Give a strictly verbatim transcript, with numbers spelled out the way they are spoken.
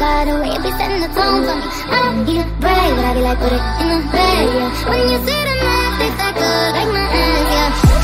by the way you be setting the tone for me. I don't need a break, but I be like, put it in the bag, yeah. When you see the math, it's like good, like my ass, yeah.